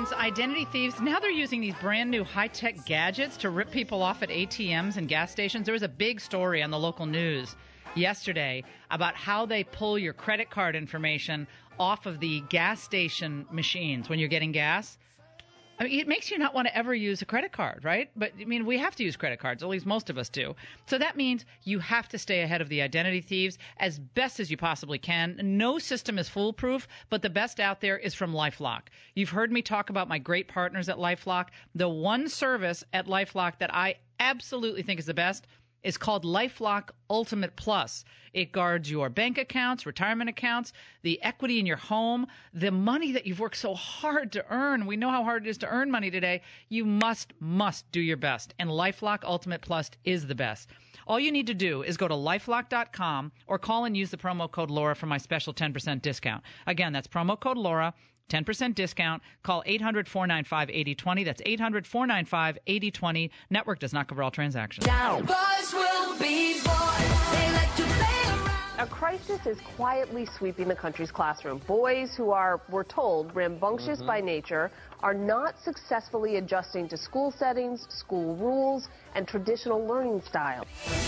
friends, identity thieves, now they're using these brand new high-tech gadgets to rip people off at ATMs and gas stations. There was a big story on the local news yesterday about how they pull your credit card information off of the gas station machines when you're getting gas. I mean, it makes you not want to ever use a credit card, right? But, I mean, we have to use credit cards. At least most of us do. So that means you have to stay ahead of the identity thieves as best as you possibly can. No system is foolproof, but the best out there is from LifeLock. You've heard me talk about my great partners at LifeLock. The one service at LifeLock that I absolutely think is the best is called LifeLock Ultimate Plus. It guards your bank accounts, retirement accounts, the equity in your home, the money that you've worked so hard to earn. We know how hard it is to earn money today. You must do your best. And LifeLock Ultimate Plus is the best. All you need to do is go to lifelock.com or call and use the promo code Laura for my special 10% discount. Again, that's promo code Laura. 10% discount. Call 800-495-8020. That's 800-495-8020. Network does not cover all transactions. Boys will be boys. They like to play around. A crisis is quietly sweeping the country's classroom. Boys who are, we're told, rambunctious by nature are not successfully adjusting to school settings, school rules, and traditional learning styles.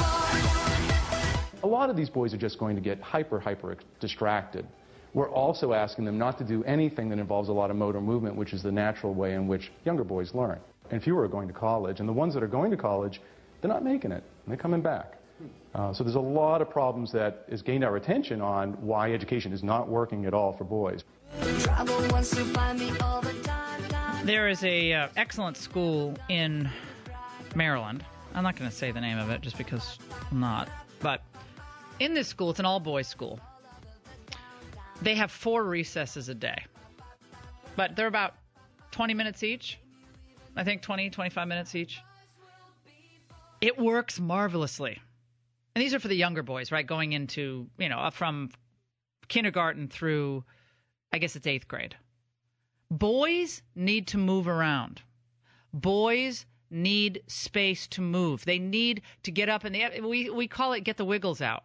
A lot of these boys are just going to get hyper distracted. We're also asking them not to do anything that involves a lot of motor movement, which is the natural way in which younger boys learn. And fewer are going to college, and the ones that are going to college, they're not making it, and they're coming back. So there's a lot of problems that has gained our attention on why education is not working at all for boys. There is a excellent school in Maryland. I'm not going to say the name of it just because I'm not. But in this school, it's an all-boys school. They have 4 recesses a day. But they're about 20 minutes each. I think 20, 25 minutes each. It works marvelously. And these are for the younger boys, right? Going into, from kindergarten through, I guess it's 8th grade. Boys need to move around. Boys need space to move. They need to get up, and we call it get the wiggles out.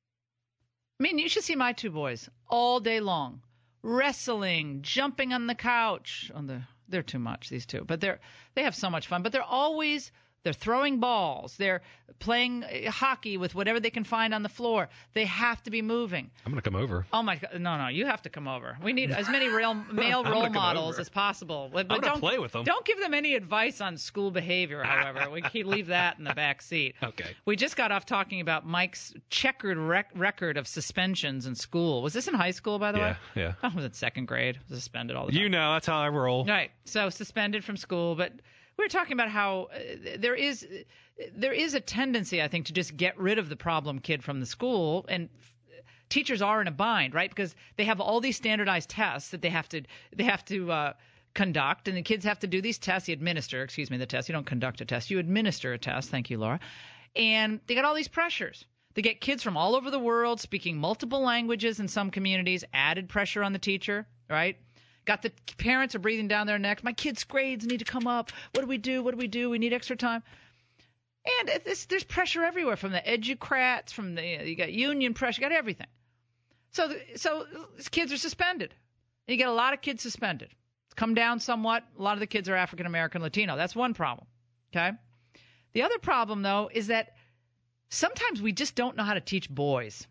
I mean, you should see my 2 boys all day long, wrestling, jumping on the couch. They're too much, these 2, but they have so much fun. But they're throwing balls. They're playing hockey with whatever they can find on the floor. They have to be moving. I'm going to come over. Oh, my God. No, you have to come over. We need as many male role models as possible. But I'm going to play with them. Don't give them any advice on school behavior, however. We can leave that in the back seat. Okay. We just got off talking about Mike's checkered record of suspensions in school. Was this in high school, by the way? Yeah. I was in 2nd grade. Suspended all the time. You know, that's how I roll. Right. So suspended from school, but we were talking about how there is a tendency, I think, to just get rid of the problem kid from the school, and teachers are in a bind, right? Because they have all these standardized tests that they have to conduct, and the kids have to do these tests. You administer, the test. You don't conduct a test. You administer a test. Thank you, Laura. And they got all these pressures. They get kids from all over the world speaking multiple languages in some communities, added pressure on the teacher, right? Got the parents are breathing down their necks. My kids' grades need to come up. What do we do? We need extra time. And there's pressure everywhere from the educrats, from you got union pressure, you got everything. So these kids are suspended. You get a lot of kids suspended. It's come down somewhat. A lot of the kids are African American, Latino. That's one problem. Okay. The other problem, though, is that sometimes we just don't know how to teach boys.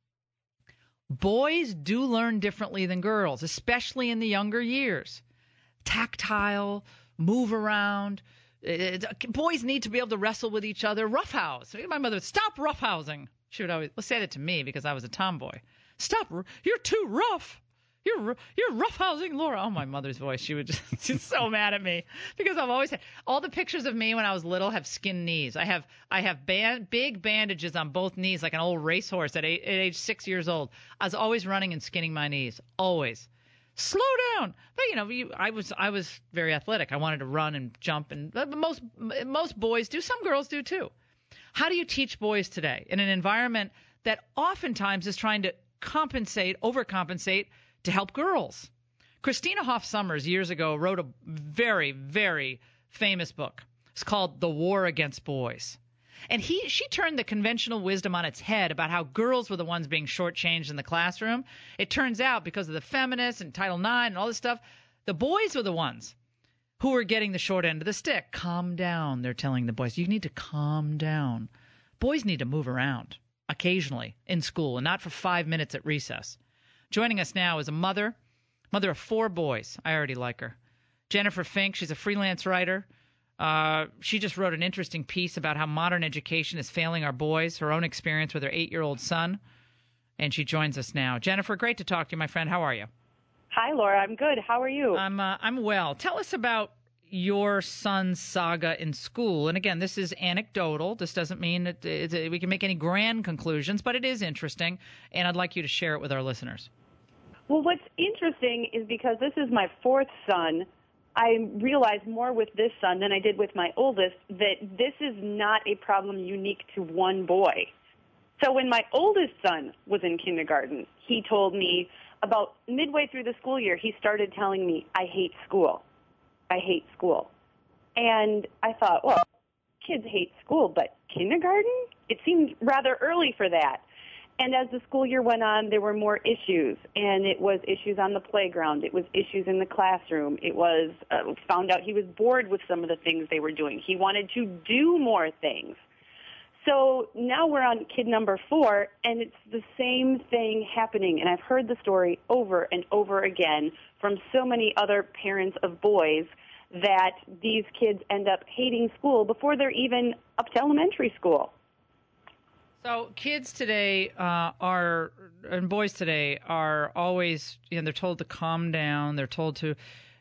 Boys do learn differently than girls, especially in the younger years. Tactile, move around. Boys need to be able to wrestle with each other. Roughhouse. My mother would stop roughhousing. She would always say that to me because I was a tomboy. Stop. You're too rough. You're roughhousing Laura. Oh, my mother's voice. She's so mad at me because I've always had all the pictures of me when I was little have skinned knees. I have big bandages on both knees like an old racehorse at age 6 years old. I was always running and skinning my knees. Always. Slow down. But I was very athletic. I wanted to run and jump, and most boys do. Some girls do too. How do you teach boys today in an environment that oftentimes is trying to overcompensate to help girls? Christina Hoff Sommers years ago wrote a very, very famous book. It's called The War Against Boys. And she turned the conventional wisdom on its head about how girls were the ones being shortchanged in the classroom. It turns out because of the feminists and Title IX and all this stuff, the boys were the ones who are getting the short end of the stick. Calm down, they're telling the boys. You need to calm down. Boys need to move around occasionally in school and not for 5 minutes at recess. Joining us now is a mother of 4 boys. I already like her. Jennifer Fink, she's a freelance writer. She just wrote an interesting piece about how modern education is failing our boys, her own experience with her 8-year-old son. And she joins us now. Jennifer, great to talk to you, my friend. How are you? Hi, Laura. I'm good. How are you? I'm well. Tell us about your son's saga in school. And again, this is anecdotal. This doesn't mean that we can make any grand conclusions, but it is interesting, and I'd like you to share it with our listeners. Well, what's interesting is because this is my 4th son, I realized more with this son than I did with my oldest that this is not a problem unique to one boy. So when my oldest son was in kindergarten, he told me about midway through the school year, he started telling me, I hate school. I hate school. And I thought, well, kids hate school, but kindergarten? It seemed rather early for that. And as the school year went on, there were more issues, and it was issues on the playground. It was issues in the classroom. It was found out he was bored with some of the things they were doing. He wanted to do more things. So now we're on kid number 4, and it's the same thing happening. And I've heard the story over and over again from so many other parents of boys that these kids end up hating school before they're even up to elementary school. So kids today and boys today are always, they're told to calm down. They're told to,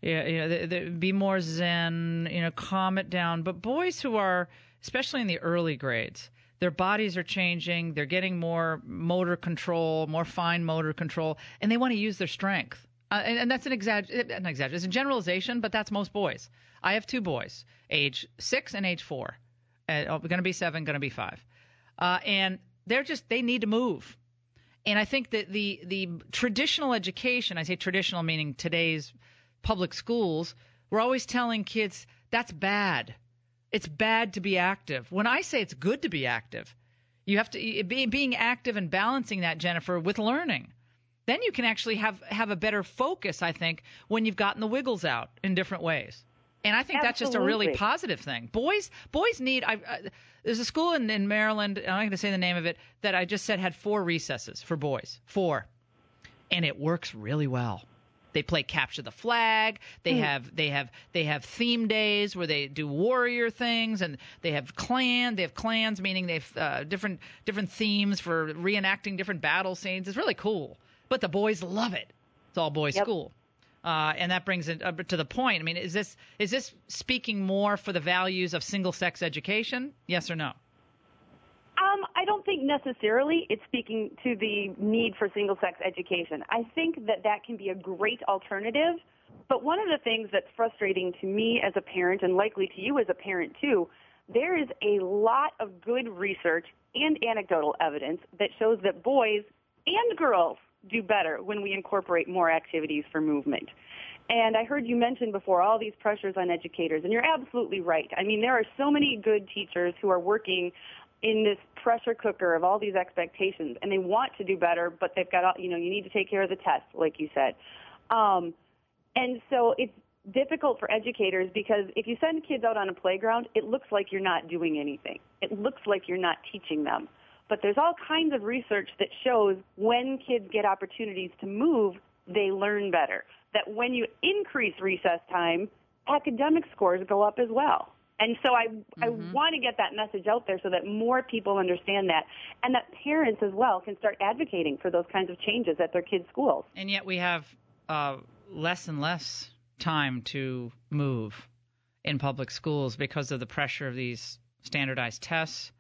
be more zen, calm it down. But boys who are, especially in the early grades, their bodies are changing. They're getting more motor control, more fine motor control, and they want to use their strength. And that's an exaggeration. It's a generalization, but that's most boys. I have 2 boys, age 6 and age 4. Going to be 7, going to be 5. And they need to move. And I think that the traditional education, I say traditional meaning today's public schools, we're always telling kids that's bad. It's bad to be active. When I say it's good to be active, you have to being active and balancing that, Jennifer, with learning. Then you can actually have a better focus, I think, when you've gotten the wiggles out in different ways. And I think that's just a really positive thing. Boys need. There's a school in Maryland. I'm not going to say the name of it that I just said had 4 recesses for boys. 4, and it works really well. They play capture the flag. They have theme days where they do warrior things, and they have clans. They have clans, meaning they've different themes for reenacting different battle scenes. It's really cool. But the boys love it. It's all boys school. And that brings it to the point. I mean, is this speaking more for the values of single-sex education? Yes or no? I don't think necessarily it's speaking to the need for single-sex education. I think that can be a great alternative. But one of the things that's frustrating to me as a parent, and likely to you as a parent too, there is a lot of good research and anecdotal evidence that shows that boys and girls do better when we incorporate more activities for movement. And I heard you mention before all these pressures on educators, and you're absolutely right. I mean, there are so many good teachers who are working in this pressure cooker of all these expectations, and they want to do better, but they've got, you need to take care of the test, like you said. And so it's difficult for educators because if you send kids out on a playground, it looks like you're not doing anything. It looks like you're not teaching them. But there's all kinds of research that shows when kids get opportunities to move, they learn better. That when you increase recess time, academic scores go up as well. And so I want to get that message out there so that more people understand that, and that parents as well can start advocating for those kinds of changes at their kids' schools. And yet we have less and less time to move in public schools because of the pressure of these standardized tests.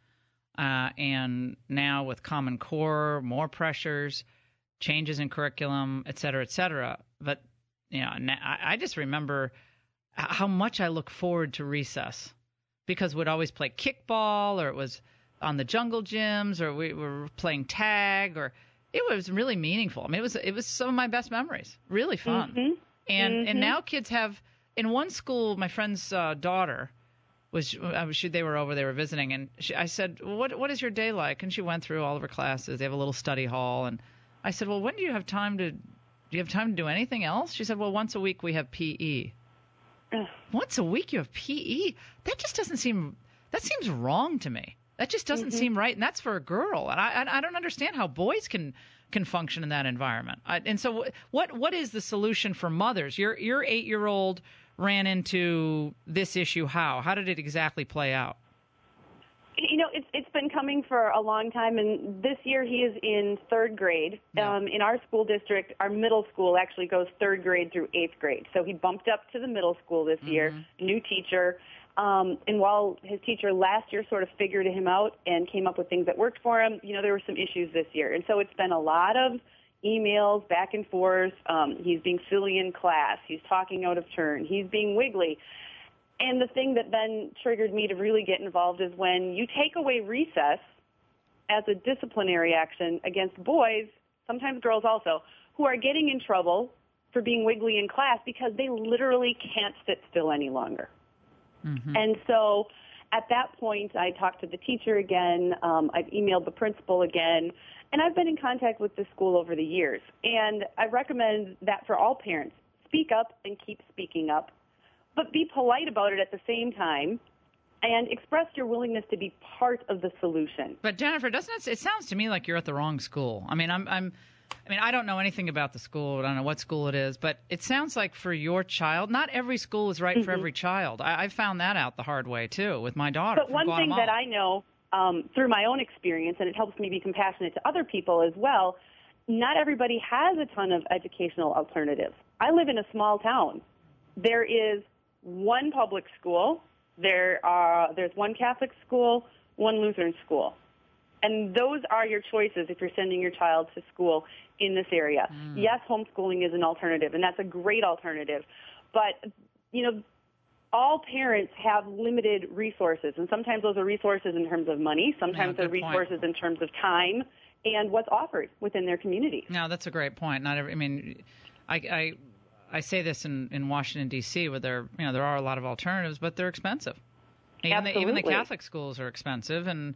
And now with Common Core, more pressures, changes in curriculum, et cetera, et cetera. But, I just remember how much I look forward to recess because we'd always play kickball, or it was on the jungle gyms, or we were playing tag, or it was really meaningful. I mean, it was some of my best memories, really fun. Mm-hmm. And now kids have, in one school, my friend's daughter they were visiting, and I said, well, what is your day like? And she went through all of her classes. They have a little study hall, and I said, well, when do you have time to do anything else? She said, well, once a week we have PE. once a week you have PE. That just doesn't seem. That seems wrong to me. That just doesn't seem right, and that's for a girl. And I don't understand how boys can function in that environment. And so, what is the solution for mothers? Your 8-year-old ran into this issue. How did it exactly play out? You know, it's been coming for a long time, and this year he is in 3rd grade. Yeah. In our school district, our middle school actually goes 3rd grade through 8th grade. So he bumped up to the middle school this year, new teacher. And while his teacher last year sort of figured him out and came up with things that worked for him, you know, there were some issues this year. And so it's been a lot of emails back and forth. He's being silly in class. He's talking out of turn. He's being wiggly. And the thing that then triggered me to really get involved is when you take away recess as a disciplinary action against boys, sometimes girls also, who are getting in trouble for being wiggly in class because they literally can't sit still any longer. And so at that point, I talked to the teacher again. I've emailed the principal again. And I've been in contact with the school over the years. And I recommend that for all parents. Speak up and keep speaking up. But be polite about it at the same time and express your willingness to be part of the solution. But Jennifer, doesn't it sounds to me like you're at the wrong school. I mean, I don't know anything about the school. I don't know what school it is, but it sounds like for your child, not every school is right for every child. I found that out the hard way too with my daughter. But one thing that I know through my own experience, and it helps me be compassionate to other people as well, not everybody has a ton of educational alternatives. I live in a small town. There is one public school, there's one Catholic school, one Lutheran school. And those are your choices if you're sending your child to school in this area. Yes, homeschooling is an alternative, and that's a great alternative. But, you know, all parents have limited resources, and sometimes those are resources in terms of money, sometimes they're resources in terms of time and what's offered within their community. No, that's a great point. I say this in Washington, D.C., where there are a lot of alternatives, but they're expensive. Even the Catholic schools are expensive, and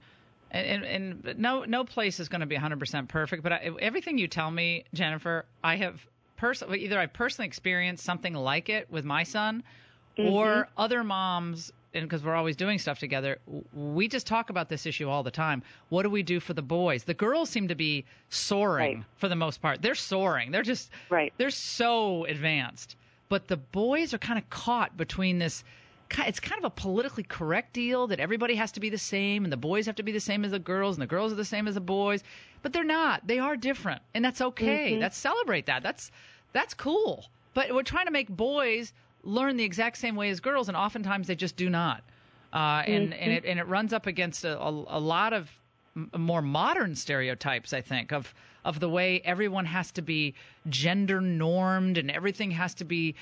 no place is going to be 100% perfect. But everything you tell me, Jennifer, I've personally experienced something like it with my son, or other moms. And because we're always doing stuff together, we just talk about this issue all the time. What do we do for the boys? The girls seem to be soaring for the most part. They're soaring. They're just they're so advanced. But the boys are kind of caught between this. It's kind of a politically correct deal that everybody has to be the same, and the boys have to be the same as the girls, and the girls are the same as the boys. But they're not. They are different, and that's okay. Let's celebrate that. That's cool. But we're trying to make boys learn the exact same way as girls, and oftentimes they just do not. And it runs up against a lot of more modern stereotypes, I think, of the way everyone has to be gender normed and everything has to be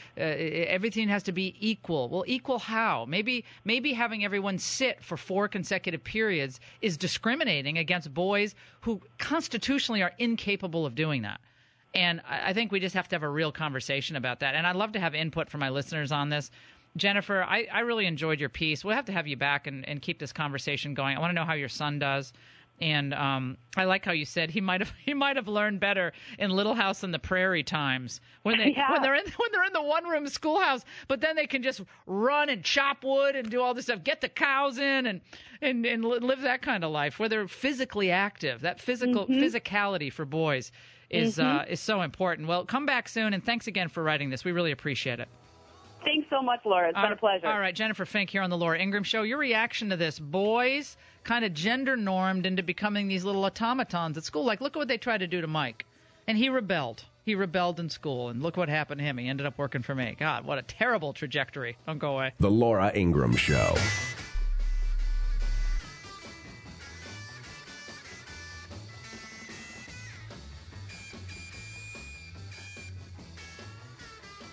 equal. Well, equal how? Maybe having everyone sit for 4 consecutive periods is discriminating against boys who constitutionally are incapable of doing that. And I think we just have to have a real conversation about that. And I'd love to have input from my listeners on this. Jennifer, I really enjoyed your piece. We'll have to have you back and keep this conversation going. I want to know how your son does. And I like how you said he might have learned better in Little House on the Prairie times when they're in the one-room schoolhouse, but then they can just run and chop wood and do all this stuff, get the cows in and live that kind of life where they're physically active. That physicality for boys is so important. Well, come back soon, and thanks again for writing this. We really appreciate it. Thanks so much, Laura. It's been a pleasure. All right, Jennifer Fink here on the Laura Ingraham Show. Your reaction to this: boys kind of gender normed into becoming these little automatons at school. Like, look at what they tried to do to Mike, and he rebelled. He rebelled in school, and look what happened to him. He ended up working for me. God, what a terrible trajectory. Don't go away. The Laura Ingraham Show.